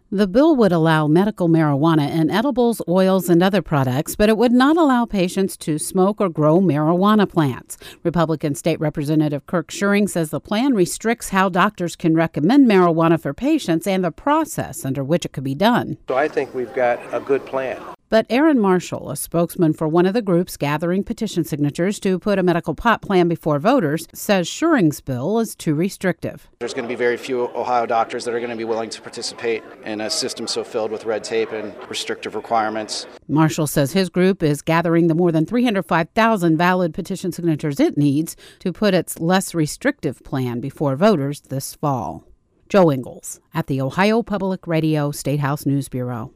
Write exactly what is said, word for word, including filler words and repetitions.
The bill would allow medical marijuana in edibles, oils, and other products, but it would not allow patients to smoke or grow marijuana plants. Republican State Representative Kirk Schuring says the plan restricts how doctors can recommend marijuana for patients and the process under which it could be done. So I think we've got a good plan. But Aaron Marshall, a spokesman for one of the groups gathering petition signatures to put a medical pot plan before voters, says Schuring's bill is too restrictive. There's going to be very few Ohio doctors that are going to be willing to participate in a system so filled with red tape and restrictive requirements. Marshall says his group is gathering the more than three hundred five thousand valid petition signatures it needs to put its less restrictive plan before voters this fall. Joe Ingles at the Ohio Public Radio State House News Bureau.